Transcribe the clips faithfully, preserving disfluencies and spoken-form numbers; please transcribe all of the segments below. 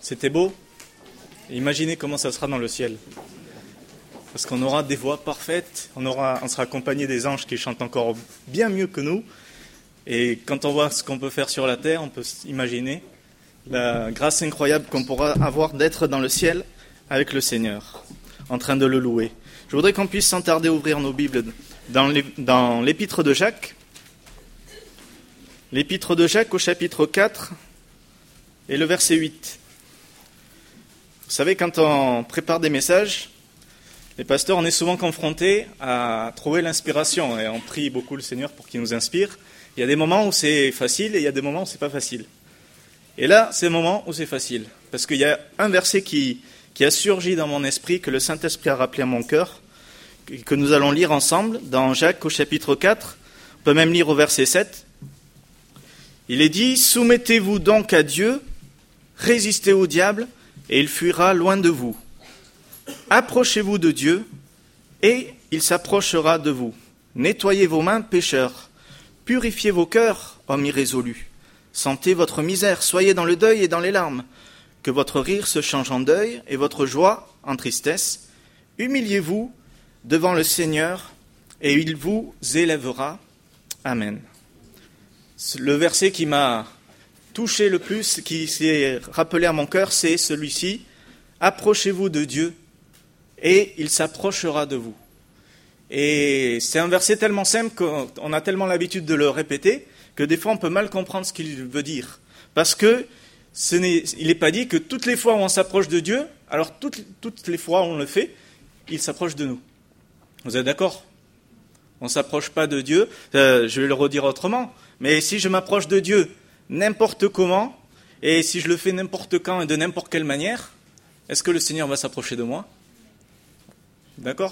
C'était beau. Imaginez comment ça sera dans le ciel. Parce qu'on aura des voix parfaites, on, aura, on sera accompagné des anges qui chantent encore bien mieux que nous. Et quand on voit ce qu'on peut faire sur la terre, on peut imaginer la grâce incroyable qu'on pourra avoir d'être dans le ciel avec le Seigneur, en train de le louer. Je voudrais qu'on puisse sans tarder ouvrir nos Bibles dans, les, dans l'épître de Jacques. L'épître de Jacques au chapitre quatre et le verset huit. Vous savez, quand on prépare des messages, les pasteurs, on est souvent confrontés à trouver l'inspiration et on prie beaucoup le Seigneur pour qu'il nous inspire. Il y a des moments où c'est facile et il y a des moments où c'est pas facile. Et là, c'est le moment où c'est facile. Parce qu'il y a un verset qui, qui a surgi dans mon esprit, que le Saint-Esprit a rappelé à mon cœur, que nous allons lire ensemble dans Jacques au chapitre quatre. On peut même lire au verset sept. Il est dit « Soumettez-vous donc à Dieu, résistez au diable, et il fuira loin de vous. Approchez-vous de Dieu, et il s'approchera de vous. Nettoyez vos mains, pécheurs. Purifiez vos cœurs, hommes irrésolus. Sentez votre misère, soyez dans le deuil et dans les larmes. Que votre rire se change en deuil et votre joie en tristesse. Humiliez-vous devant le Seigneur, et il vous élèvera. Amen. » Le verset qui m'a touché le plus, qui s'est rappelé à mon cœur, c'est celui-ci. Approchez-vous de Dieu, et il s'approchera de vous. Et c'est un verset tellement simple qu'on a tellement l'habitude de le répéter que des fois on peut mal comprendre ce qu'il veut dire. Parce que ce n'est, il n'est pas dit que toutes les fois où on s'approche de Dieu, alors toutes, toutes les fois où on le fait, il s'approche de nous. Vous êtes d'accord ? On ne s'approche pas de Dieu, euh, je vais le redire autrement, mais si je m'approche de Dieu n'importe comment, et si je le fais n'importe quand et de n'importe quelle manière, est-ce que le Seigneur va s'approcher de moi ? D'accord ?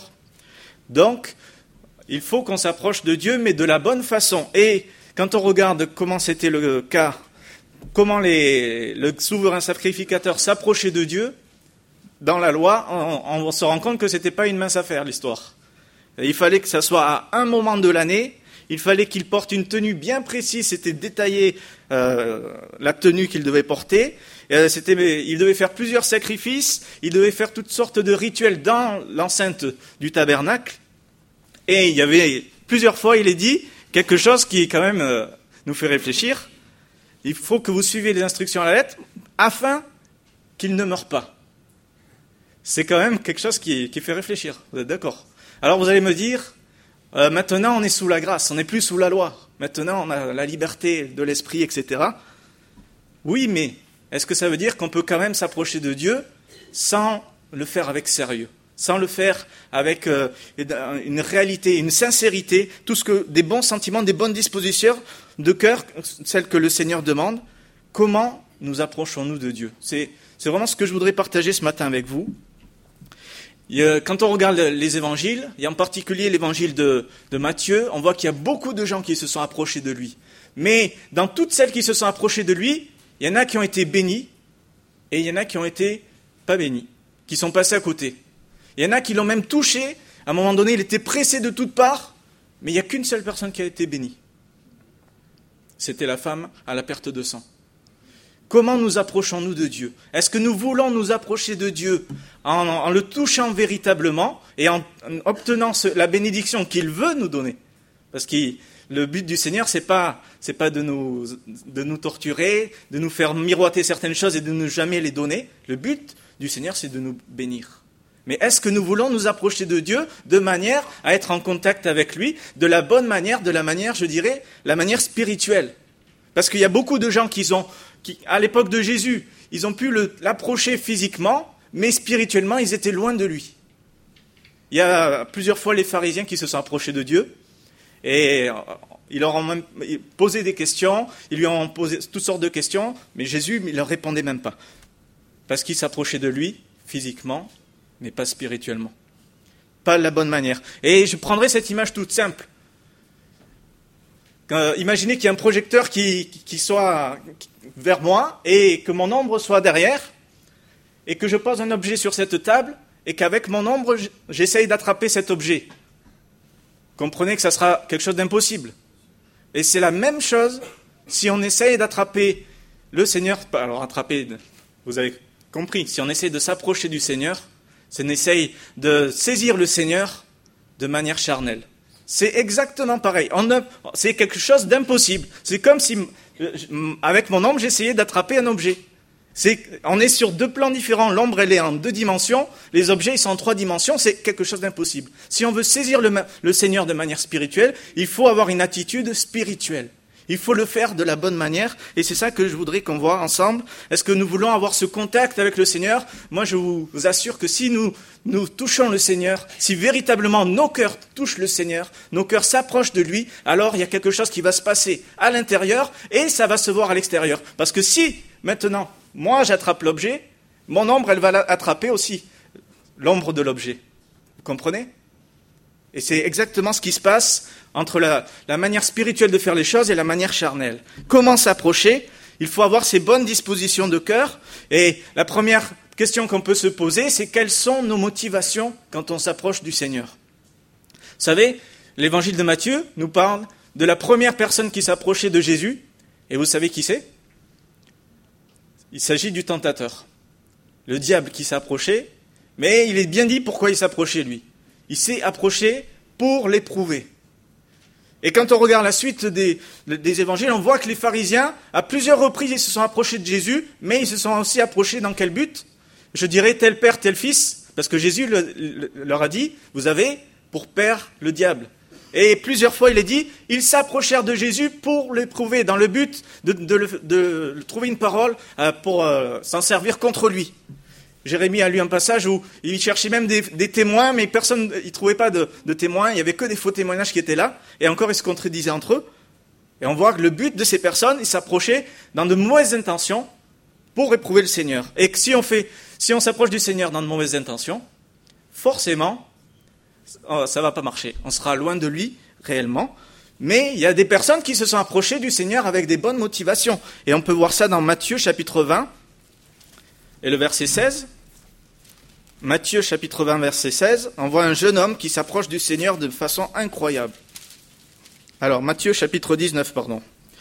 Donc, il faut qu'on s'approche de Dieu, mais de la bonne façon. Et quand on regarde comment c'était le cas, comment les, le souverain sacrificateur s'approchait de Dieu, dans la loi, on, on se rend compte que ce n'était pas une mince affaire, l'histoire. Il fallait que ça soit à un moment de l'année, il fallait qu'il porte une tenue bien précise, c'était détaillé euh, la tenue qu'il devait porter. Euh, c'était, il devait faire plusieurs sacrifices, il devait faire toutes sortes de rituels dans l'enceinte du tabernacle. Et il y avait plusieurs fois, il est dit quelque chose qui quand même euh, nous fait réfléchir. Il faut que vous suiviez les instructions à la lettre afin qu'il ne meure pas. C'est quand même quelque chose qui, qui fait réfléchir, vous êtes d'accord ? Alors vous allez me dire, euh, maintenant on est sous la grâce, on n'est plus sous la loi. Maintenant on a la liberté de l'esprit, et cetera. Oui, mais est-ce que ça veut dire qu'on peut quand même s'approcher de Dieu sans le faire avec sérieux, sans le faire avec euh, une réalité, une sincérité, tout ce que des bons sentiments, des bonnes dispositions de cœur, celles que le Seigneur demande? Comment nous approchons-nous de Dieu? C'est, c'est vraiment ce que je voudrais partager ce matin avec vous. Quand on regarde les évangiles, et en particulier l'évangile de, de Matthieu, on voit qu'il y a beaucoup de gens qui se sont approchés de lui. Mais dans toutes celles qui se sont approchées de lui, il y en a qui ont été bénis et il y en a qui ont été pas bénis, qui sont passés à côté. Il y en a qui l'ont même touché, à un moment donné il était pressé de toutes parts, mais il n'y a qu'une seule personne qui a été bénie. C'était la femme à la perte de sang. Comment nous approchons-nous de Dieu? Est-ce que nous voulons nous approcher de Dieu en, en le touchant véritablement et en, en obtenant ce, la bénédiction qu'il veut nous donner? Parce que le but du Seigneur, c'est pas, c'est pas de nous, de nous torturer, de nous faire miroiter certaines choses et de ne jamais les donner. Le but du Seigneur, c'est de nous bénir. Mais est-ce que nous voulons nous approcher de Dieu de manière à être en contact avec lui, de la bonne manière, de la manière, je dirais, la manière spirituelle? Parce qu'il y a beaucoup de gens qui ont, qui, à l'époque de Jésus, ils ont pu le, l'approcher physiquement, mais spirituellement, ils étaient loin de lui. Il y a plusieurs fois les pharisiens qui se sont approchés de Dieu, et ils leur ont même posé des questions, ils lui ont posé toutes sortes de questions, mais Jésus ne leur répondait même pas. Parce qu'ils s'approchaient de lui, physiquement, mais pas spirituellement. Pas de la bonne manière. Et je prendrai cette image toute simple. Euh, imaginez qu'il y a un projecteur qui, qui soit vers moi et que mon ombre soit derrière et que je pose un objet sur cette table et qu'avec mon ombre, j'essaye d'attraper cet objet. Comprenez que ça sera quelque chose d'impossible. Et c'est la même chose si on essaye d'attraper le Seigneur. Alors attraper, vous avez compris, si on essaie de s'approcher du Seigneur, c'est on essaye de saisir le Seigneur de manière charnelle. C'est exactement pareil. On a, c'est quelque chose d'impossible. C'est comme si, avec mon ombre, j'essayais d'attraper un objet. C'est, on est sur deux plans différents. L'ombre, elle est en deux dimensions. Les objets, ils sont en trois dimensions. C'est quelque chose d'impossible. Si on veut saisir le, le Seigneur de manière spirituelle, il faut avoir une attitude spirituelle. Il faut le faire de la bonne manière. Et c'est ça que je voudrais qu'on voit ensemble. Est-ce que nous voulons avoir ce contact avec le Seigneur? Moi, je vous assure que si nous, nous touchons le Seigneur, si véritablement nos cœurs touchent le Seigneur, nos cœurs s'approchent de lui, alors il y a quelque chose qui va se passer à l'intérieur et ça va se voir à l'extérieur. Parce que si, maintenant, moi, j'attrape l'objet, mon ombre, elle va attraper aussi l'ombre de l'objet. Vous comprenez? Et c'est exactement ce qui se passe entre la, la manière spirituelle de faire les choses et la manière charnelle. Comment s'approcher? Il faut avoir ces bonnes dispositions de cœur. Et la première question qu'on peut se poser, c'est quelles sont nos motivations quand on s'approche du Seigneur? Vous savez, l'évangile de Matthieu nous parle de la première personne qui s'approchait de Jésus. Et vous savez qui c'est? Il s'agit du tentateur, le diable qui s'approchait, mais il est bien dit pourquoi il s'approchait lui. Il s'est approché pour l'éprouver. Et quand on regarde la suite des, des évangiles, on voit que les pharisiens, à plusieurs reprises, ils se sont approchés de Jésus, mais ils se sont aussi approchés dans quel but? Je dirais tel père, tel fils, parce que Jésus le, le, leur a dit, vous avez pour père le diable. Et plusieurs fois, il est dit, ils s'approchèrent de Jésus pour l'éprouver, dans le but de, de, de, de trouver une parole pour euh, s'en servir contre lui. Jérémie a lu un passage où il cherchait même des, des témoins, mais personne, il ne trouvait pas de, de témoins, il n'y avait que des faux témoignages qui étaient là, et encore ils se contredisaient entre eux. Et on voit que le but de ces personnes, ils s'approchaient dans de mauvaises intentions pour éprouver le Seigneur. Et que si on fait, si on s'approche du Seigneur dans de mauvaises intentions, forcément, ça ne va pas marcher. On sera loin de lui, réellement. Mais il y a des personnes qui se sont approchées du Seigneur avec des bonnes motivations. Et on peut voir ça dans Matthieu chapitre vingt, et le verset seize. Matthieu chapitre vingt, verset seize, on voit un jeune homme qui s'approche du Seigneur de façon incroyable. Alors, Matthieu chapitre dix-neuf, pardon,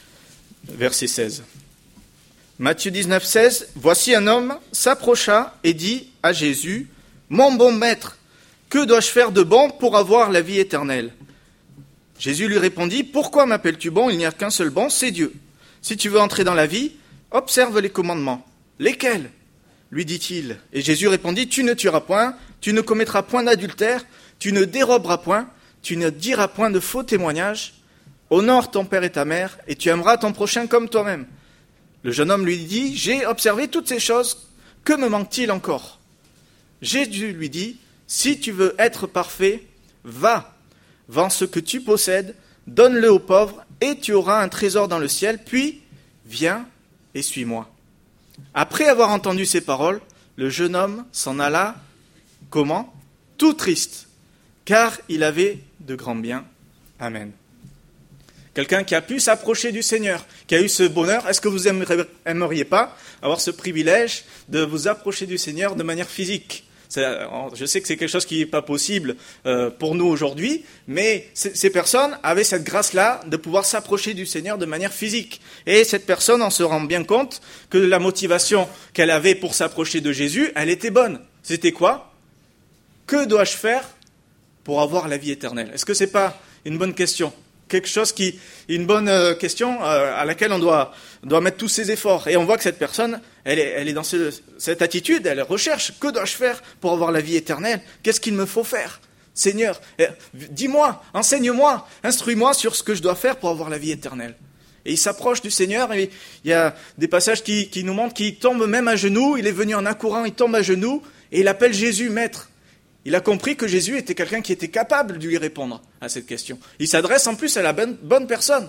verset seize. Matthieu dix-neuf, seize, « Voici un homme s'approcha et dit à Jésus, « Mon bon maître, que dois-je faire de bon pour avoir la vie éternelle ?» Jésus lui répondit, « Pourquoi m'appelles-tu bon? Il n'y a qu'un seul bon, c'est Dieu. Si tu veux entrer dans la vie, observe les commandements. » « Lesquels ?» lui dit-il. Et Jésus répondit, « Tu ne tueras point, tu ne commettras point d'adultère, tu ne déroberas point, tu ne diras point de faux témoignages. Honore ton père et ta mère, et tu aimeras ton prochain comme toi-même. » Le jeune homme lui dit, « J'ai observé toutes ces choses, que me manque-t-il encore ?» Jésus lui dit, « Si tu veux être parfait, va, vends ce que tu possèdes, donne-le aux pauvres, et tu auras un trésor dans le ciel, puis viens et suis-moi. » Après avoir entendu ces paroles, le jeune homme s'en alla, comment? Tout triste, car il avait de grands biens. Amen. Quelqu'un qui a pu s'approcher du Seigneur, qui a eu ce bonheur, est-ce que vous aimeriez pas avoir ce privilège de vous approcher du Seigneur de manière physique? Je sais que c'est quelque chose qui n'est pas possible pour nous aujourd'hui, mais ces personnes avaient cette grâce-là de pouvoir s'approcher du Seigneur de manière physique. Et cette personne en se rend bien compte que la motivation qu'elle avait pour s'approcher de Jésus, elle était bonne. C'était quoi? Que dois-je faire pour avoir la vie éternelle? Est-ce que ce n'est pas une bonne question? Quelque chose qui, une bonne question à laquelle on doit, doit mettre tous ses efforts. Et on voit que cette personne, elle est, elle est dans ce, cette attitude, elle recherche, que dois-je faire pour avoir la vie éternelle? Qu'est-ce qu'il me faut faire? Seigneur, dis-moi, enseigne-moi, instruis-moi sur ce que je dois faire pour avoir la vie éternelle. Et il s'approche du Seigneur, et il y a des passages qui, qui nous montrent qu'il tombe même à genoux, il est venu en accourant, il tombe à genoux, et il appelle Jésus maître. Il a compris que Jésus était quelqu'un qui était capable de lui répondre à cette question. Il s'adresse en plus à la bonne, bonne personne.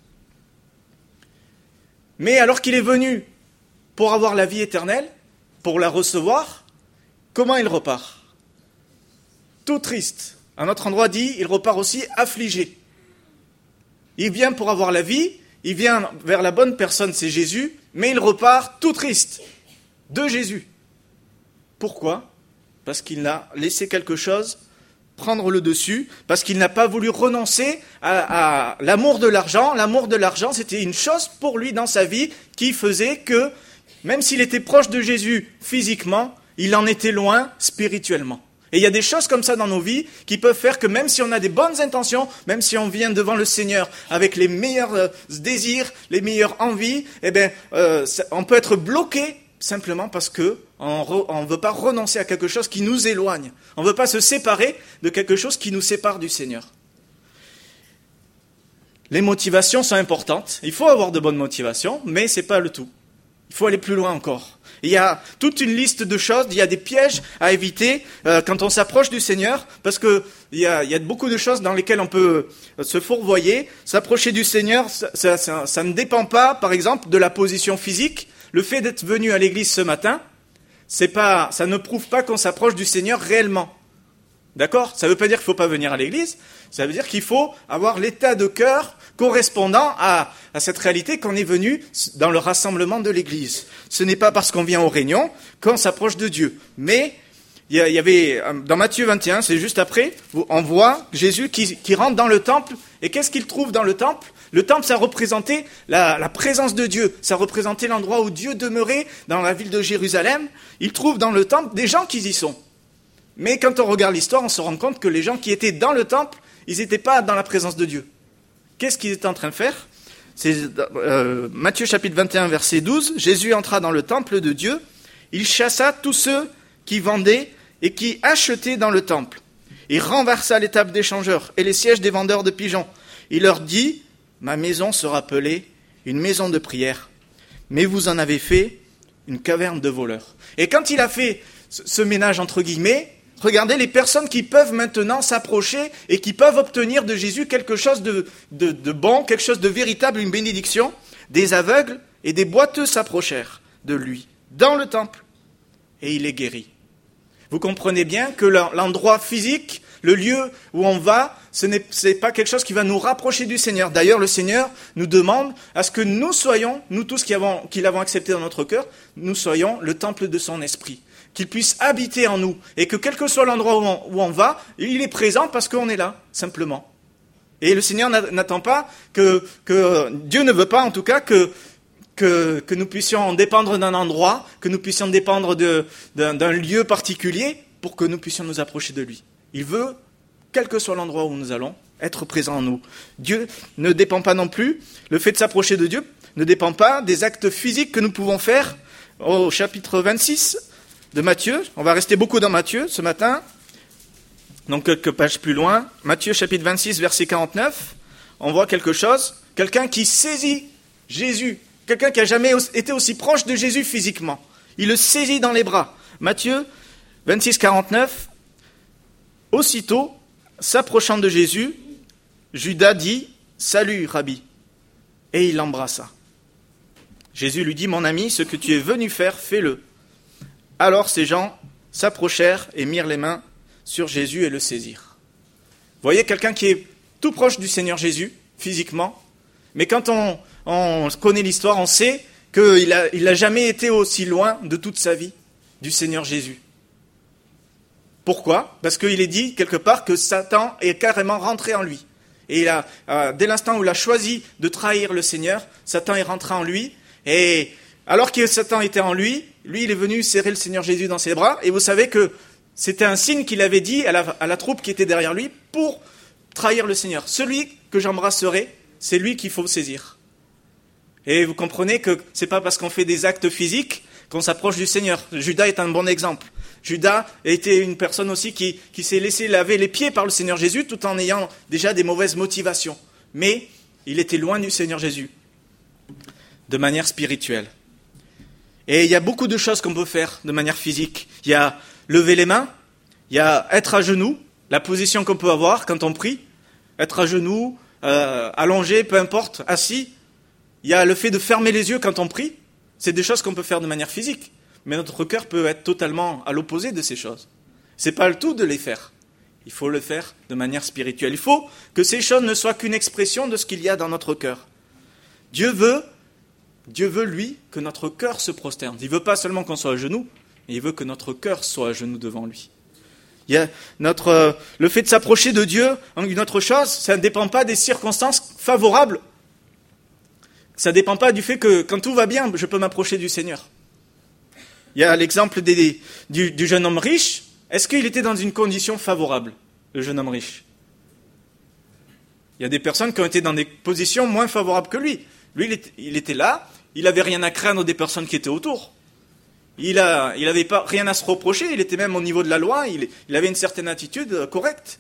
Mais alors qu'il est venu pour avoir la vie éternelle, pour la recevoir, comment il repart? Tout triste. Un autre endroit dit, il repart aussi affligé. Il vient pour avoir la vie, il vient vers la bonne personne, c'est Jésus, mais il repart tout triste de Jésus. Pourquoi? Parce qu'il a laissé quelque chose prendre le dessus, parce qu'il n'a pas voulu renoncer à, à l'amour de l'argent. L'amour de l'argent, c'était une chose pour lui dans sa vie qui faisait même s'il était proche de Jésus physiquement, il en était loin spirituellement. Et il y a des choses comme ça dans nos vies qui peuvent faire que même si on a des bonnes intentions, même si on vient devant le Seigneur avec les meilleurs euh, désirs, les meilleures envies, eh bien, euh, ça, on peut être bloqué simplement parce que on ne veut pas renoncer à quelque chose qui nous éloigne. On ne veut pas se séparer de quelque chose qui nous sépare du Seigneur. Les motivations sont importantes. Il faut avoir de bonnes motivations, mais ce n'est pas le tout. Il faut aller plus loin encore. Il y a toute une liste de choses, il y a des pièges à éviter euh, quand on s'approche du Seigneur, parce que il y a, il y a beaucoup de choses dans lesquelles on peut se fourvoyer. S'approcher du Seigneur, ça, ça, ça, ça ne dépend pas, par exemple, de la position physique. Le fait d'être venu à l'église ce matin, c'est pas, ça ne prouve pas qu'on s'approche du Seigneur réellement. D'accord ? Ça ne veut pas dire qu'il ne faut pas venir à l'église, ça veut dire qu'il faut avoir l'état de cœur correspondant à, à cette réalité qu'on est venu dans le rassemblement de l'église. Ce n'est pas parce qu'on vient aux réunions qu'on s'approche de Dieu. Mais il y avait, dans Matthieu vingt et un, c'est juste après, on voit Jésus qui, qui rentre dans le temple, et qu'est-ce qu'il trouve dans le temple ? Le temple, ça représentait la, la présence de Dieu, ça représentait l'endroit où Dieu demeurait dans la ville de Jérusalem. Il trouve dans le temple des gens qui y sont. Mais quand on regarde l'histoire, on se rend compte que les gens qui étaient dans le temple, ils n'étaient pas dans la présence de Dieu. Qu'est-ce qu'ils étaient en train de faire ? C'est euh, Matthieu chapitre vingt et un, verset douze. Jésus entra dans le temple de Dieu. Il chassa tous ceux qui vendaient et qui achetaient dans le temple. Il renversa les tables des changeurs et les sièges des vendeurs de pigeons. Il leur dit, ma maison sera appelée une maison de prière, mais vous en avez fait une caverne de voleurs. Et quand il a fait ce ménage entre guillemets, regardez les personnes qui peuvent maintenant s'approcher et qui peuvent obtenir de Jésus quelque chose de, de, de bon, quelque chose de véritable, une bénédiction. Des aveugles et des boiteux s'approchèrent de lui, dans le temple, et il est guéri. Vous comprenez bien que l'endroit physique, le lieu où on va, ce n'est c'est pas quelque chose qui va nous rapprocher du Seigneur. D'ailleurs, le Seigneur nous demande à ce que nous soyons, nous tous qui, avons, qui l'avons accepté dans notre cœur, nous soyons le temple de son esprit. Qu'il puisse habiter en nous, et que quel que soit l'endroit où on, où on va, il est présent parce qu'on est là, simplement. Et le Seigneur n'attend pas que, que Dieu ne veut pas, en tout cas, que, que, que nous puissions dépendre d'un endroit, que nous puissions dépendre de, d'un, d'un lieu particulier pour que nous puissions nous approcher de lui. Il veut, quel que soit l'endroit où nous allons, être présent en nous. Dieu ne dépend pas non plus, le fait de s'approcher de Dieu ne dépend pas des actes physiques que nous pouvons faire. Au chapitre vingt-six de Matthieu, on va rester beaucoup dans Matthieu ce matin, donc quelques pages plus loin, Matthieu chapitre vingt-six, verset quarante-neuf, on voit quelque chose, quelqu'un qui saisit Jésus, quelqu'un qui n'a jamais été aussi proche de Jésus physiquement, il le saisit dans les bras. Matthieu vingt-six, quarante-neuf, aussitôt, s'approchant de Jésus, Judas dit « Salut, Rabbi !» et il l'embrassa. Jésus lui dit « Mon ami, ce que tu es venu faire, fais-le. » Alors ces gens s'approchèrent et mirent les mains sur Jésus et le saisirent. Vous voyez, quelqu'un qui est tout proche du Seigneur Jésus, physiquement, mais quand on, on connaît l'histoire, on sait qu'il n'a il a jamais été aussi loin de toute sa vie du Seigneur Jésus. Pourquoi ? Parce qu'il est dit quelque part que Satan est carrément rentré en lui. Et il a, euh, dès l'instant où il a choisi de trahir le Seigneur, Satan est rentré en lui. Et alors que Satan était en lui, lui il est venu serrer le Seigneur Jésus dans ses bras. Et vous savez que c'était un signe qu'il avait dit à la, à la troupe qui était derrière lui pour trahir le Seigneur. Celui que j'embrasserai, c'est lui qu'il faut saisir. Et vous comprenez que ce n'est pas parce qu'on fait des actes physiques qu'on s'approche du Seigneur. Judas est un bon exemple. Judas était une personne aussi qui, qui s'est laissé laver les pieds par le Seigneur Jésus tout en ayant déjà des mauvaises motivations. Mais il était loin du Seigneur Jésus, de manière spirituelle. Et il y a beaucoup de choses qu'on peut faire de manière physique. Il y a lever les mains, il y a être à genoux, la position qu'on peut avoir quand on prie, être à genoux, euh, allongé, peu importe, assis. Il y a le fait de fermer les yeux quand on prie. C'est des choses qu'on peut faire de manière physique. Mais notre cœur peut être totalement à l'opposé de ces choses. Ce n'est pas le tout de les faire. Il faut le faire de manière spirituelle. Il faut que ces choses ne soient qu'une expression de ce qu'il y a dans notre cœur. Dieu veut, Dieu veut, lui, que notre cœur se prosterne. Il ne veut pas seulement qu'on soit à genoux, mais il veut que notre cœur soit à genoux devant lui. Il y a notre, euh, le fait de s'approcher de Dieu, une autre chose, ça ne dépend pas des circonstances favorables. Ça ne dépend pas du fait que quand tout va bien, je peux m'approcher du Seigneur. Il y a l'exemple des, du, du jeune homme riche. Est-ce qu'il était dans une condition favorable, le jeune homme riche? Il y a des personnes qui ont été dans des positions moins favorables que lui. Lui, il était, il était là, il n'avait rien à craindre des personnes qui étaient autour. Il n'avait il pas rien à se reprocher, il était même au niveau de la loi, il, il avait une certaine attitude correcte.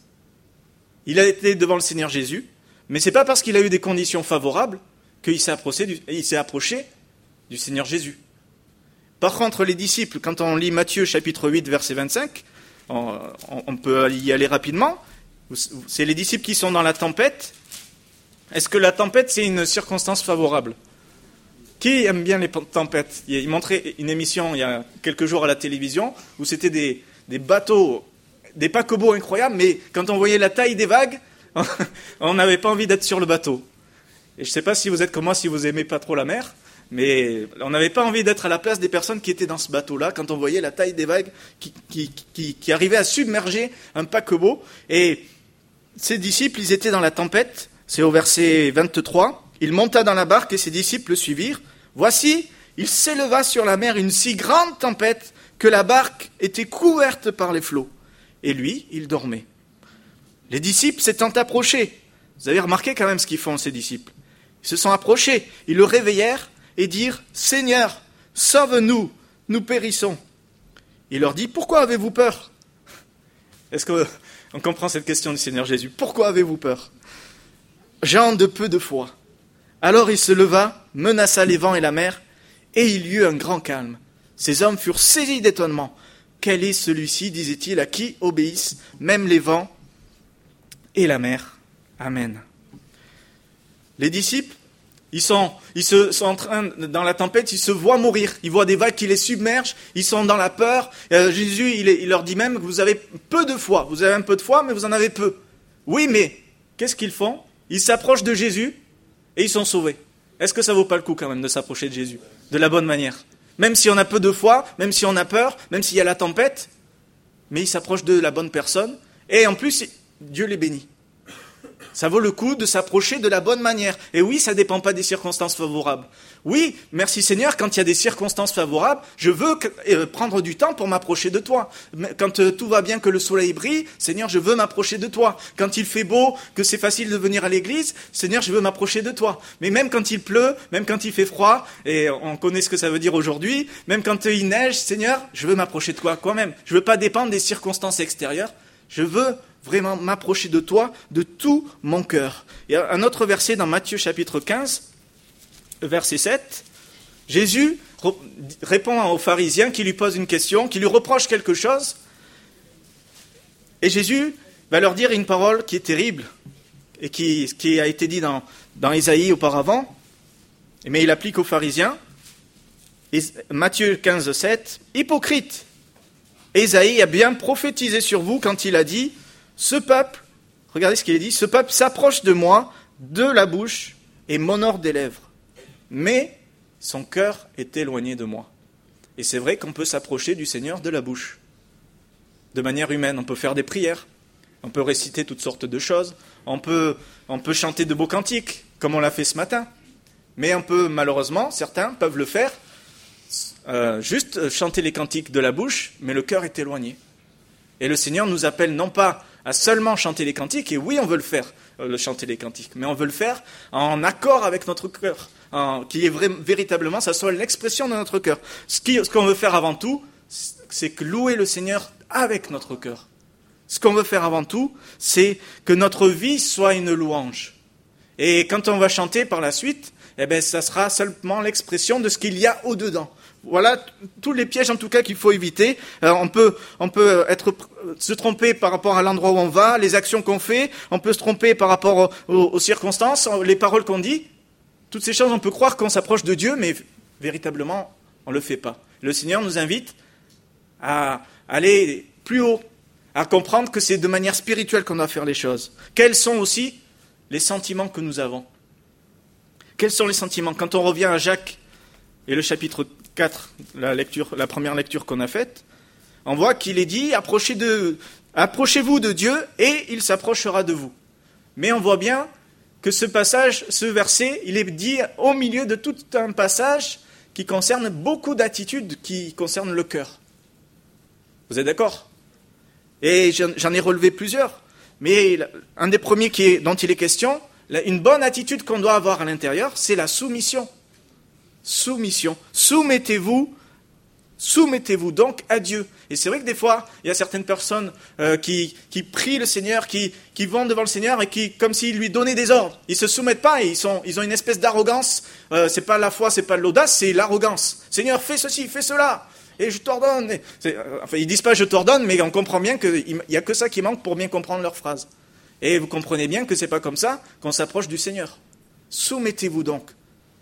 Il a été devant le Seigneur Jésus, mais ce n'est pas parce qu'il a eu des conditions favorables qu'il s'est approché du, il s'est approché du Seigneur Jésus. Par contre, les disciples, quand on lit Matthieu chapitre huit, verset vingt-cinq, on, on peut y aller rapidement, c'est les disciples qui sont dans la tempête. Est-ce que la tempête, c'est une circonstance favorable? Qui aime bien les tempêtes? Il montrait une émission il y a quelques jours à la télévision où c'était des, des bateaux, des paquebots incroyables, mais quand on voyait la taille des vagues, on n'avait pas envie d'être sur le bateau. Et je ne sais pas si vous êtes comme moi, si vous n'aimez pas trop la mer, mais on n'avait pas envie d'être à la place des personnes qui étaient dans ce bateau-là quand on voyait la taille des vagues qui, qui, qui, qui arrivaient à submerger un paquebot. Et ces disciples, ils étaient dans la tempête. C'est au verset vingt-trois. Il monta dans la barque et ses disciples le suivirent. Voici, il s'éleva sur la mer une si grande tempête que la barque était couverte par les flots. Et lui, il dormait. Les disciples s'étant approchés, vous avez remarqué quand même ce qu'ils font, ces disciples. Ils se sont approchés, ils le réveillèrent et dirent « Seigneur, sauve-nous, nous périssons ». Il leur dit « Pourquoi avez-vous peur ?» Est-ce qu'on comprend cette question du Seigneur Jésus? Pourquoi avez-vous peur? Gens de peu de foi. Alors il se leva, menaça les vents et la mer, et il y eut un grand calme. Ces hommes furent saisis d'étonnement. Quel est celui-ci, disait-il, à qui obéissent même les vents et la mer? Amen. Les disciples, ils sont, ils se, sont en train, dans la tempête, ils se voient mourir. Ils voient des vagues qui les submergent, ils sont dans la peur. Euh, Jésus, il, il leur dit même que vous avez peu de foi. Vous avez un peu de foi, mais vous en avez peu. Oui, mais qu'est-ce qu'ils font? Ils s'approchent de Jésus et ils sont sauvés. Est-ce que ça vaut pas le coup quand même de s'approcher de Jésus de la bonne manière? Même si on a peu de foi, même si on a peur, même s'il y a la tempête, mais ils s'approchent de la bonne personne. Et en plus, Dieu les bénit. Ça vaut le coup de s'approcher de la bonne manière. Et oui, ça ne dépend pas des circonstances favorables. Oui, merci Seigneur, quand il y a des circonstances favorables, je veux prendre du temps pour m'approcher de toi. Quand tout va bien, que le soleil brille, Seigneur, je veux m'approcher de toi. Quand il fait beau, que c'est facile de venir à l'église, Seigneur, je veux m'approcher de toi. Mais même quand il pleut, même quand il fait froid, et on connaît ce que ça veut dire aujourd'hui, même quand il neige, Seigneur, je veux m'approcher de toi quand même. Je ne veux pas dépendre des circonstances extérieures. Je veux vraiment m'approcher de toi de tout mon cœur. Il y a un autre verset dans Matthieu chapitre quinze, verset sept. Jésus répond aux pharisiens qui lui posent une question, qui lui reprochent quelque chose. Et Jésus va leur dire une parole qui est terrible et qui, qui a été dit dans, dans Ésaïe auparavant, mais il applique aux pharisiens. Et Matthieu quinze, sept. Hypocrite, Ésaïe a bien prophétisé sur vous quand il a dit « Ce peuple, regardez ce qu'il a dit, ce peuple s'approche de moi de la bouche et m'honore des lèvres. Mais son cœur est éloigné de moi. » Et c'est vrai qu'on peut s'approcher du Seigneur de la bouche. De manière humaine, on peut faire des prières, on peut réciter toutes sortes de choses, on peut, on peut chanter de beaux cantiques, comme on l'a fait ce matin. Mais on peut, malheureusement, certains peuvent le faire, euh, juste chanter les cantiques de la bouche, mais le cœur est éloigné. Et le Seigneur nous appelle non pas à seulement chanter les cantiques, et oui, on veut le faire, euh, le chanter les cantiques, mais on veut le faire en accord avec notre cœur, en, qui est vrai, véritablement, ça soit l'expression de notre cœur. Ce, qui, ce qu'on veut faire avant tout, c'est que louer le Seigneur avec notre cœur. Ce qu'on veut faire avant tout, c'est que notre vie soit une louange. Et quand on va chanter par la suite, eh ben, ça sera seulement l'expression de ce qu'il y a au-dedans. Voilà tous les pièges en tout cas qu'il faut éviter. Euh, on peut, on peut être, se tromper par rapport à l'endroit où on va, les actions qu'on fait, on peut se tromper par rapport aux, aux circonstances, les paroles qu'on dit. Toutes ces choses, on peut croire qu'on s'approche de Dieu, mais véritablement, on ne le fait pas. Le Seigneur nous invite à aller plus haut, à comprendre que c'est de manière spirituelle qu'on doit faire les choses. Quels sont aussi les sentiments que nous avons? Quels sont les sentiments? Quand on revient à Jacques et le chapitre quatre, la, lecture, la première lecture qu'on a faite, on voit qu'il est dit, approchez de, approchez-vous de Dieu et il s'approchera de vous. Mais on voit bien que ce passage, ce verset, il est dit au milieu de tout un passage qui concerne beaucoup d'attitudes qui concernent le cœur. Vous êtes d'accord? Et j'en ai relevé plusieurs. Mais un des premiers qui est, dont il est question, une bonne attitude qu'on doit avoir à l'intérieur, c'est la soumission. Soumission. Soumettez-vous, soumettez-vous donc à Dieu. Et c'est vrai que des fois, il y a certaines personnes euh, qui, qui prient le Seigneur, qui, qui vont devant le Seigneur et qui, comme s'ils lui donnaient des ordres. Ils se soumettent pas et ils, sont, ils ont une espèce d'arrogance. Euh, c'est pas la foi, c'est pas l'audace, c'est l'arrogance. Seigneur, fais ceci, fais cela. Et je t'ordonne. C'est, enfin, ils disent pas je t'ordonne, mais on comprend bien qu'il n'y a que ça qui manque pour bien comprendre leur phrase. Et vous comprenez bien que c'est pas comme ça qu'on s'approche du Seigneur. Soumettez-vous donc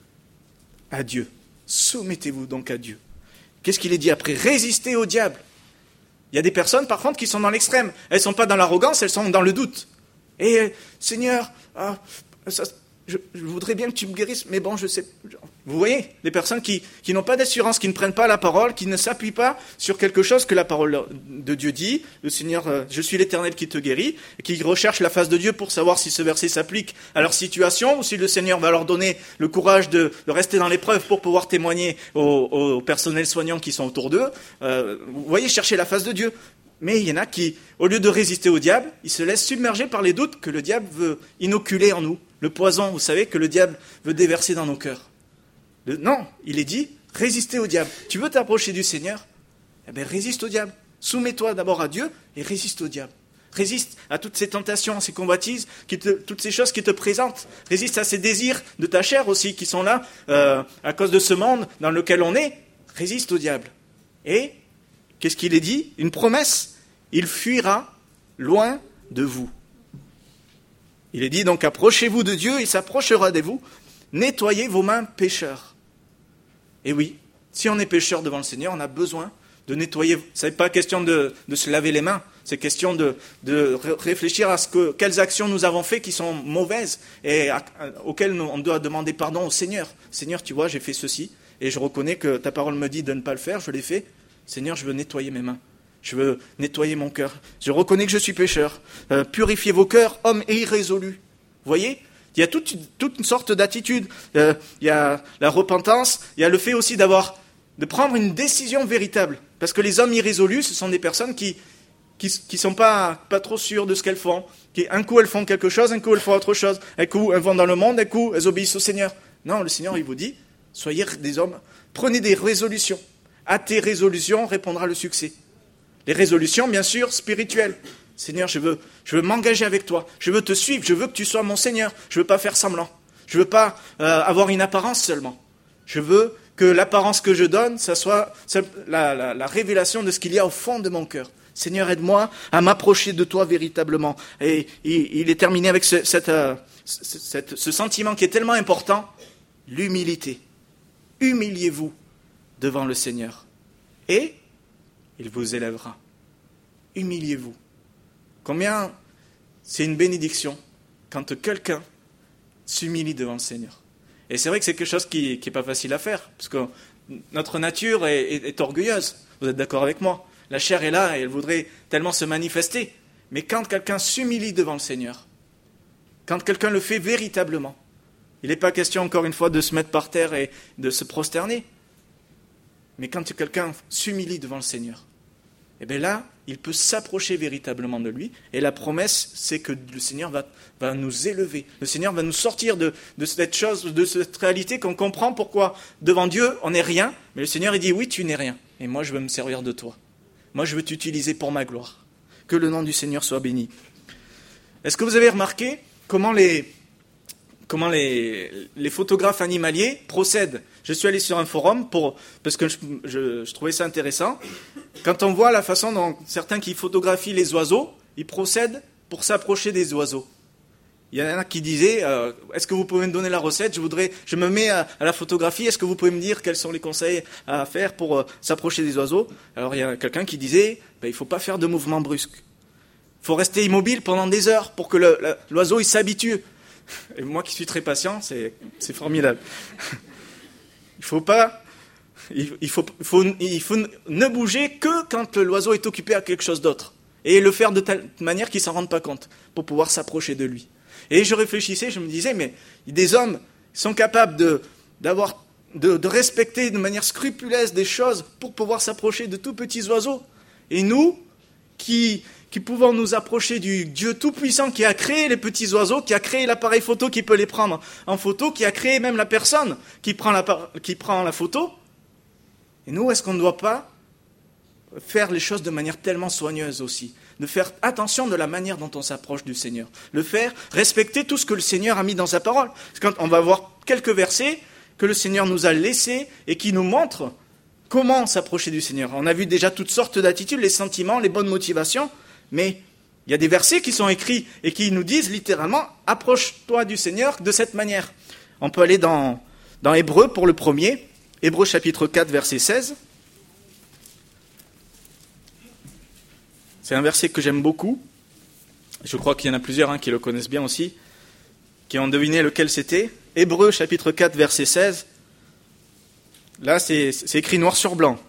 à Dieu. Soumettez-vous donc à Dieu. Qu'est-ce qu'il est dit après? Résistez au diable. Il y a des personnes, par contre, qui sont dans l'extrême. Elles ne sont pas dans l'arrogance, elles sont dans le doute. Et, Seigneur, ah, ça, je, je voudrais bien que tu me guérisses, mais bon, je sais... Vous voyez, des personnes qui, qui n'ont pas d'assurance, qui ne prennent pas la parole, qui ne s'appuient pas sur quelque chose que la parole de Dieu dit. Le Seigneur, euh, je suis l'Éternel qui te guérit, et qui recherchent la face de Dieu pour savoir si ce verset s'applique à leur situation, ou si le Seigneur va leur donner le courage de, de rester dans l'épreuve pour pouvoir témoigner aux, aux personnels soignants qui sont autour d'eux. Euh, vous voyez, chercher la face de Dieu. Mais il y en a qui, au lieu de résister au diable, ils se laissent submerger par les doutes que le diable veut inoculer en nous. Le poison, vous savez, que le diable veut déverser dans nos cœurs. Le, non, il est dit, résistez au diable. Tu veux t'approcher du Seigneur? Eh bien, résiste au diable. Soumets-toi d'abord à Dieu et résiste au diable. Résiste à toutes ces tentations, à ces convoitises, qui te, toutes ces choses qui te présentent. Résiste à ces désirs de ta chair aussi, qui sont là, euh, à cause de ce monde dans lequel on est. Résiste au diable. Et, qu'est-ce qu'il est dit? Une promesse. Il fuira loin de vous. Il est dit donc, approchez-vous de Dieu, il s'approchera de vous. Nettoyez vos mains pécheurs. Et oui, si on est pécheur devant le Seigneur, on a besoin de nettoyer. Ce n'est pas question de, de se laver les mains, c'est question de, de réfléchir à ce que, quelles actions nous avons faites qui sont mauvaises et à, à, auxquelles nous, on doit demander pardon au Seigneur. Seigneur, tu vois, j'ai fait ceci et je reconnais que ta parole me dit de ne pas le faire, je l'ai fait. Seigneur, je veux nettoyer mes mains. Je veux nettoyer mon cœur. Je reconnais que je suis pécheur. Euh, purifiez vos cœurs, hommes irrésolus. Vous voyez ? Il y a toute, toute une sorte d'attitude. Euh, il y a la repentance. Il y a le fait aussi d'avoir, de prendre une décision véritable. Parce que les hommes irrésolus, ce sont des personnes qui qui, qui sont pas pas trop sûres de ce qu'elles font. Qui, un coup elles font quelque chose, un coup elles font autre chose. Un coup elles vont dans le monde, un coup elles obéissent au Seigneur. Non, le Seigneur il vous dit, soyez des hommes, prenez des résolutions. À tes résolutions répondra le succès. Les résolutions, bien sûr, spirituelles. Seigneur, je veux, je veux m'engager avec toi. Je veux te suivre. Je veux que tu sois mon Seigneur. Je ne veux pas faire semblant. Je ne veux pas euh, avoir une apparence seulement. Je veux que l'apparence que je donne, ça soit la, la, la révélation de ce qu'il y a au fond de mon cœur. Seigneur, aide-moi à m'approcher de toi véritablement. Et il, il est terminé avec ce, cette, euh, cette, ce sentiment qui est tellement important, l'humilité. Humiliez-vous devant le Seigneur. Et il vous élèvera. Humiliez-vous. Combien c'est une bénédiction quand quelqu'un s'humilie devant le Seigneur. Et c'est vrai que c'est quelque chose qui n'est pas facile à faire, parce que notre nature est, est, est orgueilleuse. Vous êtes d'accord avec moi? La chair est là et elle voudrait tellement se manifester. Mais quand quelqu'un s'humilie devant le Seigneur, quand quelqu'un le fait véritablement, il n'est pas question encore une fois de se mettre par terre et de se prosterner. Mais quand quelqu'un s'humilie devant le Seigneur, et bien là, il peut s'approcher véritablement de lui. Et la promesse, c'est que le Seigneur va, va nous élever. Le Seigneur va nous sortir de, de cette chose, de cette réalité qu'on comprend pourquoi devant Dieu, on n'est rien. Mais le Seigneur, il dit, oui, tu n'es rien. Et moi, je veux me servir de toi. Moi, je veux t'utiliser pour ma gloire. Que le nom du Seigneur soit béni. Est-ce que vous avez remarqué comment les, comment les, les photographes animaliers procèdent? Je suis allé sur un forum pour, parce que je, je, je trouvais ça intéressant. Quand on voit la façon dont certains qui photographient les oiseaux, ils procèdent pour s'approcher des oiseaux. Il y en a qui disaient, euh, est-ce que vous pouvez me donner la recette? Je voudrais, je me mets à, à la photographie. Est-ce que vous pouvez me dire quels sont les conseils à faire pour euh, s'approcher des oiseaux? Alors il y a quelqu'un qui disait, ben, il ne faut pas faire de mouvements brusques. Il faut rester immobile pendant des heures pour que le, le, l'oiseau il s'habitue. Et moi qui suis très patient, c'est, c'est formidable. Il faut pas, il faut, il faut, il faut ne bouger que quand l'oiseau est occupé à quelque chose d'autre. Et le faire de telle manière qu'il ne s'en rende pas compte, pour pouvoir s'approcher de lui. Et je réfléchissais, je me disais, mais des hommes sont capables de, d'avoir de, de respecter de manière scrupuleuse des choses pour pouvoir s'approcher de tout petits oiseaux. Et nous, qui, qui pouvons nous approcher du Dieu Tout-Puissant qui a créé les petits oiseaux, qui a créé l'appareil photo qui peut les prendre en photo, qui a créé même la personne qui prend la, qui prend la photo. Et nous, est-ce qu'on ne doit pas faire les choses de manière tellement soigneuse aussi, de faire attention de la manière dont on s'approche du Seigneur, le faire, respecter tout ce que le Seigneur a mis dans sa parole. Parce qu'on va voir quelques versets que le Seigneur nous a laissés et qui nous montrent comment s'approcher du Seigneur. On a vu déjà toutes sortes d'attitudes, les sentiments, les bonnes motivations, mais il y a des versets qui sont écrits et qui nous disent littéralement « approche-toi du Seigneur de cette manière ». On peut aller dans, dans Hébreux pour le premier, Hébreux chapitre quatre, verset seize. C'est un verset que j'aime beaucoup. Je crois qu'il y en a plusieurs hein, qui le connaissent bien aussi, qui ont deviné lequel c'était. Hébreux chapitre quatre, verset seize. Là, c'est, c'est écrit noir sur blanc.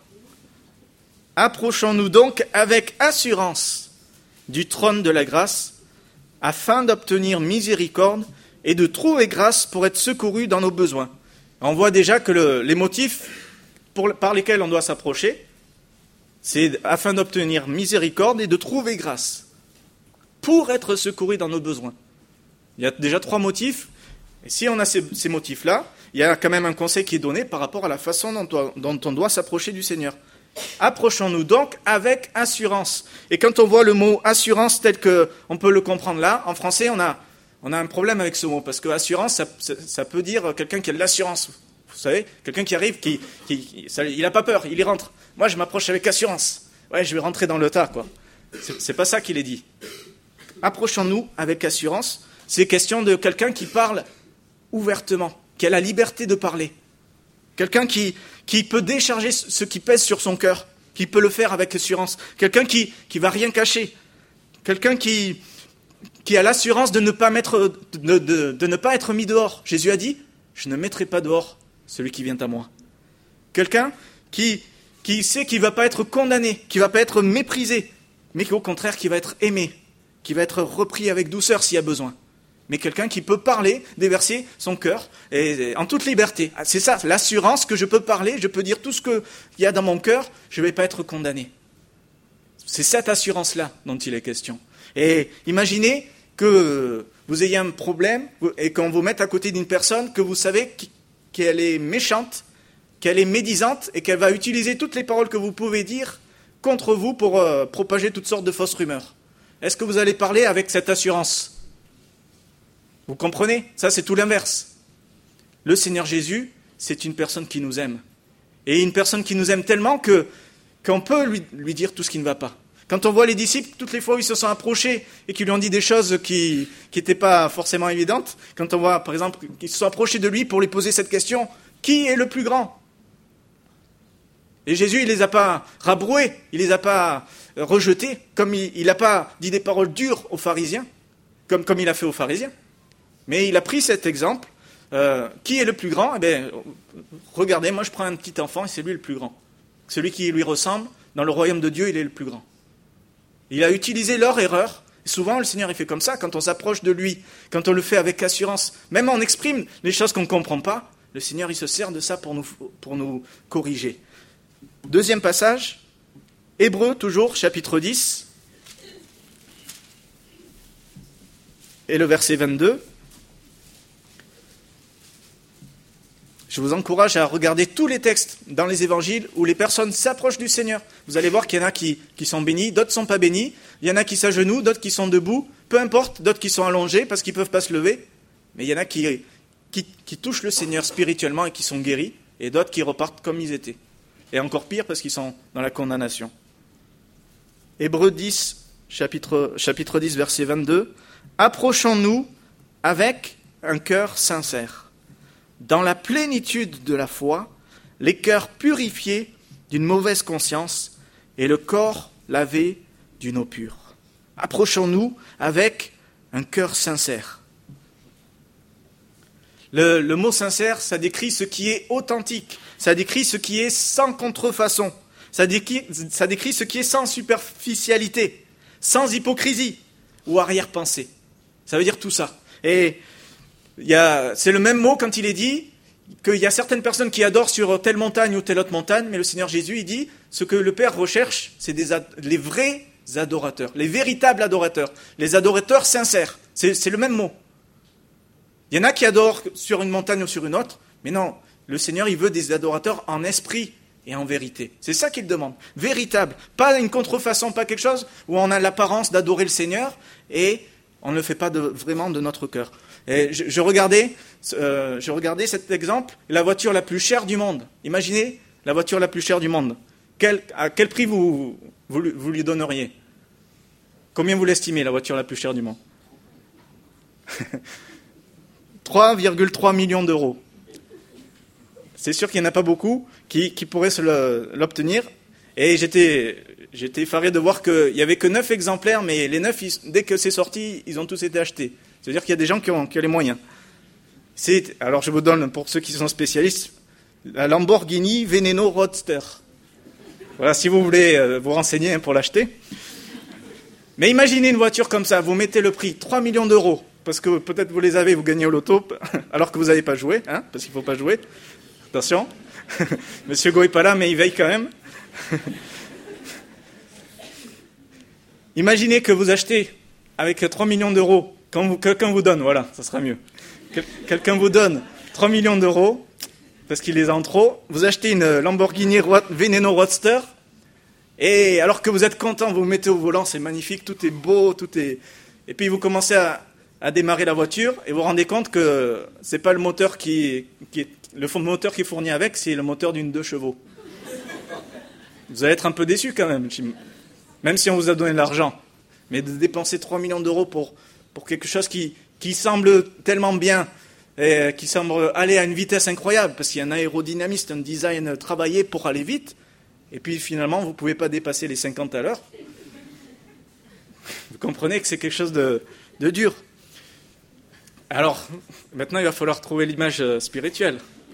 « Approchons-nous donc avec assurance du trône de la grâce, afin d'obtenir miséricorde et de trouver grâce pour être secourus dans nos besoins. » On voit déjà que le, les motifs pour, par lesquels on doit s'approcher, c'est afin d'obtenir miséricorde et de trouver grâce pour être secouru dans nos besoins. Il y a déjà trois motifs. Et si on a ces, ces motifs-là, il y a quand même un conseil qui est donné par rapport à la façon dont on, dont on doit s'approcher du Seigneur. Approchons-nous donc avec assurance. Et quand on voit le mot assurance tel qu'on peut le comprendre là, en français, on a, on a un problème avec ce mot. Parce que assurance, ça, ça, ça peut dire quelqu'un qui a de l'assurance. Vous savez, quelqu'un qui arrive, qui, qui, ça, il n'a pas peur, il y rentre. Moi, je m'approche avec assurance. Ouais, je vais rentrer dans le tas, quoi. C'est, c'est pas ça qu'il est dit. Approchons-nous avec assurance. C'est question de quelqu'un qui parle ouvertement, qui a la liberté de parler. Quelqu'un qui, qui peut décharger ce qui pèse sur son cœur, qui peut le faire avec assurance. Quelqu'un qui qui va rien cacher. Quelqu'un qui, qui a l'assurance de ne pas mettre, de, de, de ne pas être mis dehors. Jésus a dit, je ne mettrai pas dehors celui qui vient à moi. Quelqu'un qui, qui sait qu'il ne va pas être condamné, qui ne va pas être méprisé, mais qu'au contraire, qui va être aimé, qui va être repris avec douceur s'il y a besoin. Mais quelqu'un qui peut parler, déverser son cœur et, et, en toute liberté. C'est ça, l'assurance que je peux parler, je peux dire tout ce qu'il y a dans mon cœur, je ne vais pas être condamné. C'est cette assurance-là dont il est question. Et imaginez que vous ayez un problème et qu'on vous mette à côté d'une personne que vous savez qu'elle est méchante, qu'elle est médisante et qu'elle va utiliser toutes les paroles que vous pouvez dire contre vous pour euh, propager toutes sortes de fausses rumeurs. Est-ce que vous allez parler avec cette assurance ? Vous comprenez ? Ça, c'est tout l'inverse. Le Seigneur Jésus, c'est une personne qui nous aime. Et une personne qui nous aime tellement que, qu'on peut lui, lui dire tout ce qui ne va pas. Quand on voit les disciples, toutes les fois où ils se sont approchés et qu'ils lui ont dit des choses qui n'étaient pas forcément évidentes, quand on voit, par exemple, qu'ils se sont approchés de lui pour lui poser cette question, qui est le plus grand ? Et Jésus, il ne les a pas rabroués, il ne les a pas rejetés, comme il n'a pas dit des paroles dures aux pharisiens, comme, comme il a fait aux pharisiens. Mais il a pris cet exemple. Euh, qui est le plus grand ? Eh bien, regardez, moi je prends un petit enfant et c'est lui le plus grand. Celui qui lui ressemble, dans le royaume de Dieu, il est le plus grand. Il a utilisé leur erreur. Souvent, le Seigneur il fait comme ça, quand on s'approche de lui, quand on le fait avec assurance, même on exprime les choses qu'on ne comprend pas, le Seigneur il se sert de ça pour nous, pour nous corriger. Deuxième passage, Hébreux, toujours, chapitre dix, et le verset vingt-deux. Je vous encourage à regarder tous les textes dans les évangiles où les personnes s'approchent du Seigneur. Vous allez voir qu'il y en a qui, qui sont bénis, d'autres ne sont pas bénis. Il y en a qui s'agenouillent, d'autres qui sont debout. Peu importe, d'autres qui sont allongés parce qu'ils ne peuvent pas se lever. Mais il y en a qui, qui, qui touchent le Seigneur spirituellement et qui sont guéris. Et d'autres qui repartent comme ils étaient. Et encore pire parce qu'ils sont dans la condamnation. Hébreux dix, chapitre, chapitre dix, verset vingt-deux. « Approchons-nous avec un cœur sincère. Dans la plénitude de la foi, les cœurs purifiés d'une mauvaise conscience et le corps lavé d'une eau pure. » Approchons-nous avec un cœur sincère. Le, le mot sincère, ça décrit ce qui est authentique, ça décrit ce qui est sans contrefaçon, ça décrit, ça décrit ce qui est sans superficialité, sans hypocrisie ou arrière-pensée. Ça veut dire tout ça. Et il y a, c'est le même mot quand il est dit qu'il y a certaines personnes qui adorent sur telle montagne ou telle autre montagne, mais le Seigneur Jésus, il dit, ce que le Père recherche, c'est des ad- les vrais adorateurs, les véritables adorateurs, les adorateurs sincères. C'est, c'est le même mot. Il y en a qui adorent sur une montagne ou sur une autre, mais non, le Seigneur, il veut des adorateurs en esprit et en vérité. C'est ça qu'il demande. Véritable. Pas une contrefaçon, pas quelque chose où on a l'apparence d'adorer le Seigneur et on ne le fait pas de, vraiment de notre cœur. Et je, je, regardais, euh, je regardais cet exemple, la voiture la plus chère du monde. Imaginez la voiture la plus chère du monde. Quel, à quel prix vous, vous, vous lui donneriez ? Combien vous l'estimez, la voiture la plus chère du monde ? trois virgule trois millions d'euros. C'est sûr qu'il n'y en a pas beaucoup qui, qui pourraient se le, l'obtenir. Et j'étais, j'étais effaré de voir qu'il n'y avait que neuf exemplaires, mais les neuf, ils, dès que c'est sorti, ils ont tous été achetés. C'est-à-dire qu'il y a des gens qui ont, qui ont les moyens. C'est, alors je vous donne, pour ceux qui sont spécialistes, la Lamborghini Veneno Roadster. Voilà, si vous voulez euh, vous renseigner hein, pour l'acheter. Mais imaginez une voiture comme ça, vous mettez le prix, trois millions d'euros, parce que peut-être vous les avez, vous gagnez au loto, alors que vous n'avez pas joué, hein, parce qu'il ne faut pas jouer. Attention, Monsieur Go n'est pas là, mais il veille quand même. Imaginez que vous achetez avec trois millions d'euros, quand vous, quelqu'un vous donne, voilà, ça sera mieux. Quel, quelqu'un vous donne trois millions d'euros, parce qu'il les a en trop, vous achetez une Lamborghini Veneno Roadster, et alors que vous êtes content, vous vous mettez au volant, c'est magnifique, tout est beau, tout est... Et puis vous commencez à, à démarrer la voiture, et vous vous rendez compte que c'est pas le moteur qui, qui est... Le moteur qui est fourni avec, c'est le moteur d'une deux chevaux. Vous allez être un peu déçu quand même, même si on vous a donné de l'argent. Mais de dépenser trois millions d'euros pour, pour quelque chose qui, qui semble tellement bien, et qui semble aller à une vitesse incroyable, parce qu'il y a un aérodynamiste, un design travaillé pour aller vite, et puis finalement, vous ne pouvez pas dépasser les cinquante à l'heure. Vous comprenez que c'est quelque chose de, de dur. Alors, maintenant, il va falloir trouver l'image spirituelle.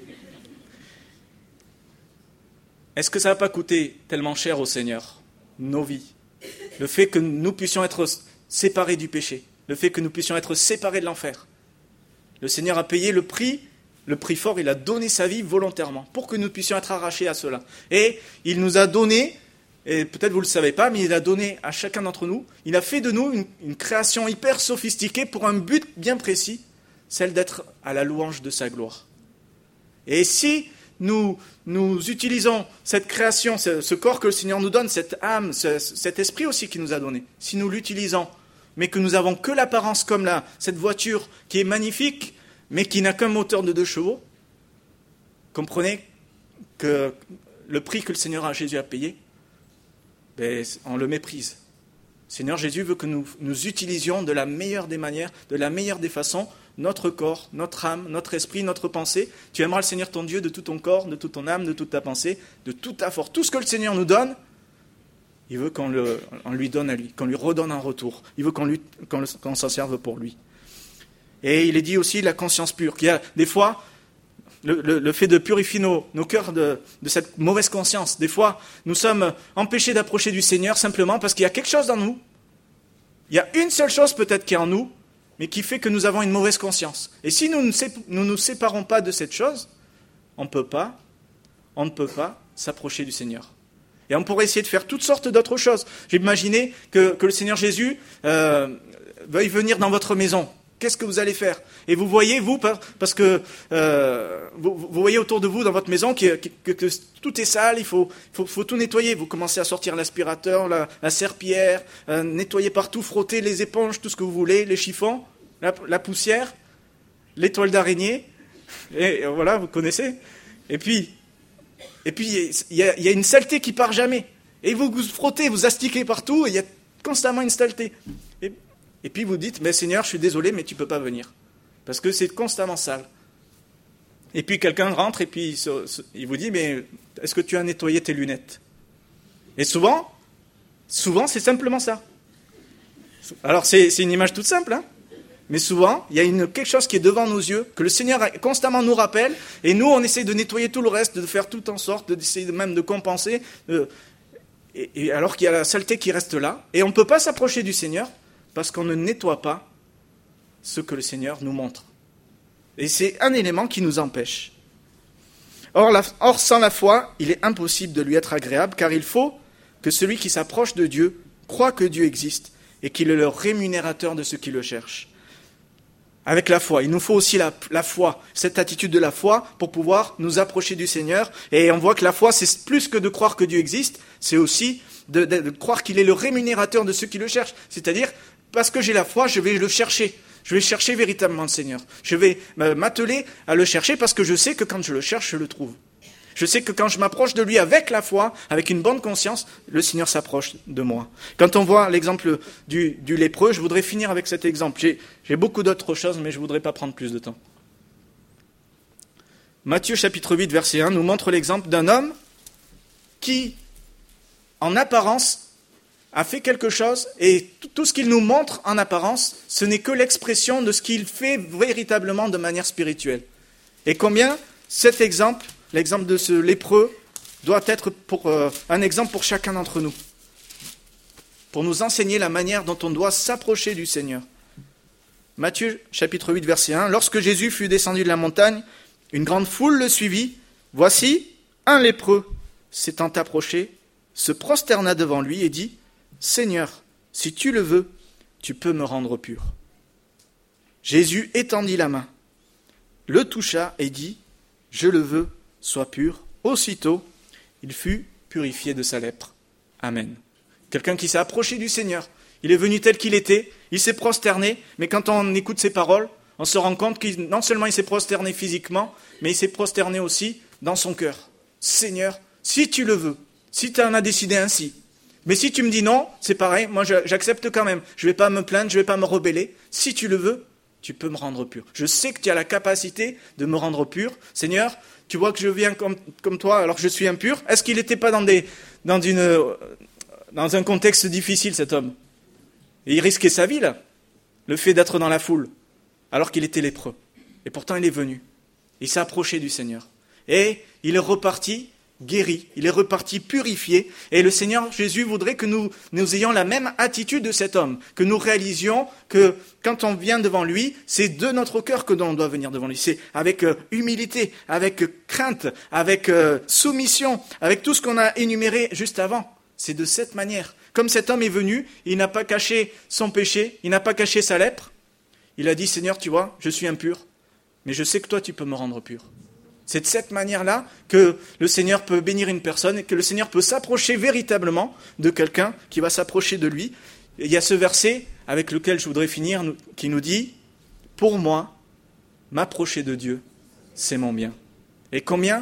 Est-ce que ça ne va pas coûter tellement cher au Seigneur, nos vies ? Le fait que nous puissions être séparés du péché, le fait que nous puissions être séparés de l'enfer. Le Seigneur a payé le prix, le prix fort, il a donné sa vie volontairement pour que nous puissions être arrachés à cela. Et il nous a donné, et peut-être vous ne le savez pas, mais il a donné à chacun d'entre nous, il a fait de nous une, une création hyper sophistiquée pour un but bien précis, celle d'être à la louange de sa gloire. Et si nous, nous utilisons cette création, ce, ce corps que le Seigneur nous donne, cette âme, ce, cet esprit aussi qu'il nous a donné, si nous l'utilisons, mais que nous n'avons que l'apparence comme là, cette voiture qui est magnifique, mais qui n'a qu'un moteur de deux chevaux, comprenez que le prix que le Seigneur Jésus a payé, ben, on le méprise. Le Seigneur Jésus veut que nous, nous utilisions de la meilleure des manières, de la meilleure des façons, notre corps, notre âme, notre esprit, notre pensée. Tu aimeras le Seigneur ton Dieu de tout ton corps, de toute ton âme, de toute ta pensée, de toute ta force. Tout ce que le Seigneur nous donne, il veut qu'on, le, on lui donne à lui, qu'on lui redonne en retour. Il veut qu'on, lui, qu'on, le, qu'on s'en serve pour lui. Et il est dit aussi la conscience pure, qu'il y a des fois, le, le, le fait de purifier nos, nos cœurs de, de cette mauvaise conscience. Des fois, nous sommes empêchés d'approcher du Seigneur simplement parce qu'il y a quelque chose dans nous. Il y a une seule chose peut-être qui est en nous, mais qui fait que nous avons une mauvaise conscience. Et si nous ne nous, nous séparons pas de cette chose, on ne peut pas, on ne peut pas s'approcher du Seigneur. Et on pourrait essayer de faire toutes sortes d'autres choses. J'imaginais que, que le Seigneur Jésus euh, veuille venir dans votre maison. Qu'est-ce que vous allez faire ? Et vous voyez, vous, parce que euh, vous, vous voyez autour de vous, dans votre maison, que, que, que tout est sale, il faut, faut, faut tout nettoyer. Vous commencez à sortir l'aspirateur, la, la serpillière, euh, nettoyer partout, frotter les éponges, tout ce que vous voulez, les chiffons, la, la poussière, les toiles d'araignée. Et, et voilà, vous connaissez. Et puis, et puis il y a, y a une saleté qui part jamais. Et vous vous frottez, vous astiquez partout, et il y a constamment une saleté. Et, Et puis vous dites, mais Seigneur, je suis désolé, mais tu ne peux pas venir. Parce que c'est constamment sale. Et puis quelqu'un rentre et puis il vous dit, mais est-ce que tu as nettoyé tes lunettes ? Et souvent, souvent c'est simplement ça. Alors c'est, c'est une image toute simple, hein ? Mais souvent, il y a une, quelque chose qui est devant nos yeux, que le Seigneur constamment nous rappelle, et nous on essaie de nettoyer tout le reste, de faire tout en sorte, d'essayer même de compenser, de, et, et alors qu'il y a la saleté qui reste là, et on ne peut pas s'approcher du Seigneur, parce qu'on ne nettoie pas ce que le Seigneur nous montre. Et c'est un élément qui nous empêche. Or, la, or, sans la foi, il est impossible de lui être agréable, car il faut que celui qui s'approche de Dieu croit que Dieu existe et qu'il est le rémunérateur de ceux qui le cherchent. Avec la foi, il nous faut aussi la, la foi, cette attitude de la foi pour pouvoir nous approcher du Seigneur. Et on voit que la foi, c'est plus que de croire que Dieu existe, c'est aussi de, de, de croire qu'il est le rémunérateur de ceux qui le cherchent. C'est-à-dire, parce que j'ai la foi, je vais le chercher. Je vais chercher véritablement le Seigneur. Je vais m'atteler à le chercher parce que je sais que quand je le cherche, je le trouve. Je sais que quand je m'approche de lui avec la foi, avec une bonne conscience, le Seigneur s'approche de moi. Quand on voit l'exemple du, du lépreux, je voudrais finir avec cet exemple. J'ai, j'ai beaucoup d'autres choses, mais je ne voudrais pas prendre plus de temps. Matthieu chapitre huit, verset un, nous montre l'exemple d'un homme qui, en apparence, a fait quelque chose, et tout ce qu'il nous montre en apparence, ce n'est que l'expression de ce qu'il fait véritablement de manière spirituelle. Et combien cet exemple, l'exemple de ce lépreux, doit être pour, euh, un exemple pour chacun d'entre nous, pour nous enseigner la manière dont on doit s'approcher du Seigneur. Matthieu chapitre huit, verset un, lorsque Jésus fut descendu de la montagne, une grande foule le suivit. Voici, un lépreux s'étant approché, se prosterna devant lui et dit, Seigneur, si tu le veux, tu peux me rendre pur. Jésus étendit la main, le toucha et dit, je le veux, sois pur. Aussitôt, il fut purifié de sa lèpre. Amen. Quelqu'un qui s'est approché du Seigneur, il est venu tel qu'il était, il s'est prosterné, mais quand on écoute ses paroles, on se rend compte que non seulement il s'est prosterné physiquement, mais il s'est prosterné aussi dans son cœur. Seigneur, si tu le veux, si tu en as décidé ainsi, mais si tu me dis non, c'est pareil, moi j'accepte quand même. Je ne vais pas me plaindre, je ne vais pas me rebeller. Si tu le veux, tu peux me rendre pur. Je sais que tu as la capacité de me rendre pur. Seigneur, tu vois que je viens comme, comme toi alors que je suis impur. Est-ce qu'il n'était pas dans, des, dans, une, dans un contexte difficile, cet homme? Et il risquait sa vie, là, le fait d'être dans la foule, alors qu'il était lépreux. Et pourtant, il est venu. Il s'est approché du Seigneur. Et il est reparti guéri, il est reparti purifié, et le Seigneur Jésus voudrait que nous, nous ayons la même attitude de cet homme, que nous réalisions que quand on vient devant lui, c'est de notre cœur que l'on doit venir devant lui, c'est avec euh, humilité, avec euh, crainte, avec euh, soumission, avec tout ce qu'on a énuméré juste avant, c'est de cette manière. Comme cet homme est venu, il n'a pas caché son péché, il n'a pas caché sa lèpre, il a dit, Seigneur, tu vois, je suis impur, mais je sais que toi tu peux me rendre pur. C'est de cette manière-là que le Seigneur peut bénir une personne et que le Seigneur peut s'approcher véritablement de quelqu'un qui va s'approcher de lui. Et il y a ce verset avec lequel je voudrais finir qui nous dit « Pour moi, m'approcher de Dieu, c'est mon bien. » Et combien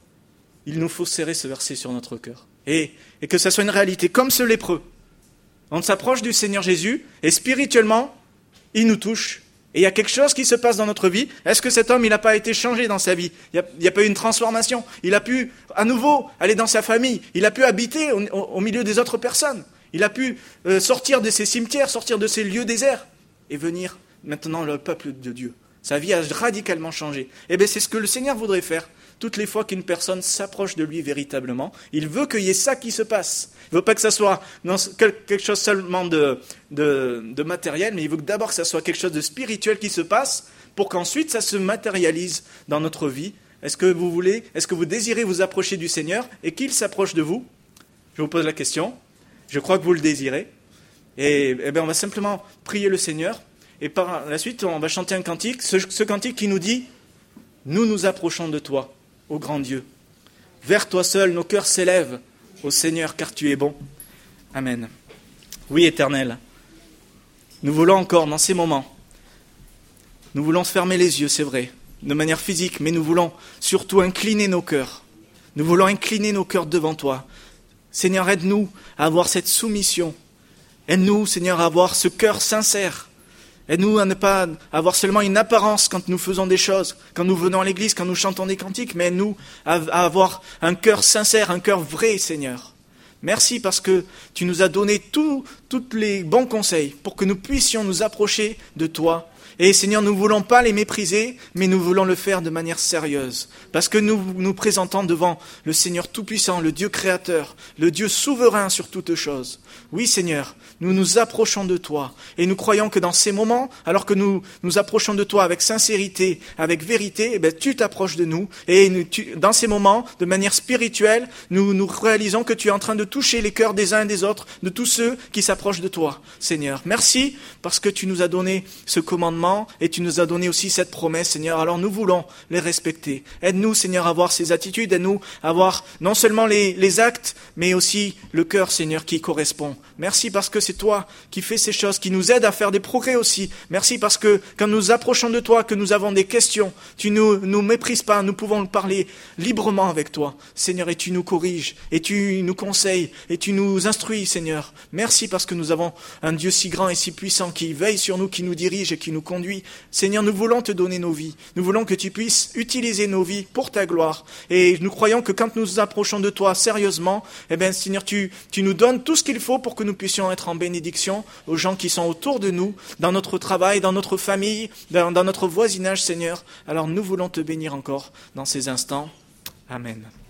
il nous faut serrer ce verset sur notre cœur. Et, et que ça soit une réalité comme ce lépreux. On s'approche du Seigneur Jésus et spirituellement, il nous touche. Et il y a quelque chose qui se passe dans notre vie. Est-ce que cet homme, il n'a pas été changé dans sa vie? Il n'y a, a pas eu une transformation. Il a pu, à nouveau, aller dans sa famille. Il a pu habiter au, au, au milieu des autres personnes. Il a pu euh, sortir de ses cimetières, sortir de ses lieux déserts et venir maintenant le peuple de Dieu. Sa vie a radicalement changé. Et bien, c'est ce que le Seigneur voudrait faire. Toutes les fois qu'une personne s'approche de lui véritablement, il veut qu'il y ait ça qui se passe. Il ne veut pas que ça soit non, quelque chose seulement de, de, de matériel, mais il veut d'abord que ça soit quelque chose de spirituel qui se passe pour qu'ensuite ça se matérialise dans notre vie. Est-ce que vous voulez, est-ce que vous désirez vous approcher du Seigneur et qu'il s'approche de vous? Je vous pose la question. Je crois que vous le désirez. Et, et bien on va simplement prier le Seigneur et par la suite on va chanter un cantique, ce, ce cantique qui nous dit « Nous nous approchons de toi, ô grand Dieu. Vers toi seul nos cœurs s'élèvent, ô Seigneur, car tu es bon. » Amen. Oui, Éternel, nous voulons encore, dans ces moments, nous voulons fermer les yeux, c'est vrai, de manière physique, mais nous voulons surtout incliner nos cœurs. Nous voulons incliner nos cœurs devant toi. Seigneur, aide-nous à avoir cette soumission. Aide-nous, Seigneur, à avoir ce cœur sincère. Aide-nous à ne pas avoir seulement une apparence quand nous faisons des choses, quand nous venons à l'église, quand nous chantons des cantiques, mais aide-nous à, à avoir un cœur sincère, un cœur vrai, Seigneur. Merci parce que tu nous as donné tous les bons conseils pour que nous puissions nous approcher de toi Et Seigneur, nous ne voulons pas les mépriser, mais nous voulons le faire de manière sérieuse. Parce que nous nous présentons devant le Seigneur Tout-Puissant, le Dieu créateur, le Dieu souverain sur toutes choses. Oui Seigneur, nous nous approchons de toi et nous croyons que dans ces moments, alors que nous nous approchons de toi avec sincérité, avec vérité, eh bien, tu t'approches de nous. Et nous, tu, dans ces moments, de manière spirituelle, nous, nous réalisons que tu es en train de toucher les cœurs des uns et des autres, de tous ceux qui s'approchent de toi, Seigneur. Merci parce que tu nous as donné ce commandement et tu nous as donné aussi cette promesse, Seigneur. Alors nous voulons les respecter. Aide-nous, Seigneur, à avoir ces attitudes, aide-nous à avoir non seulement les, les actes, mais aussi le cœur, Seigneur, qui correspond. Merci parce que c'est toi qui fais ces choses, qui nous aide à faire des progrès aussi. Merci parce que quand nous approchons de toi, que nous avons des questions, tu ne nous, nous méprises pas, nous pouvons parler librement avec toi, Seigneur, et tu nous corriges, et tu nous conseilles, et tu nous instruis, Seigneur. Merci parce que nous avons un Dieu si grand et si puissant qui veille sur nous, qui nous dirige et qui nous conduit. Seigneur, nous voulons te donner nos vies. Nous voulons que tu puisses utiliser nos vies pour ta gloire. Et nous croyons que quand nous nous approchons de toi sérieusement, eh bien, Seigneur, tu, tu nous donnes tout ce qu'il faut pour que nous puissions être en bénédiction aux gens qui sont autour de nous, dans notre travail, dans notre famille, dans, dans notre voisinage, Seigneur. Alors nous voulons te bénir encore dans ces instants. Amen.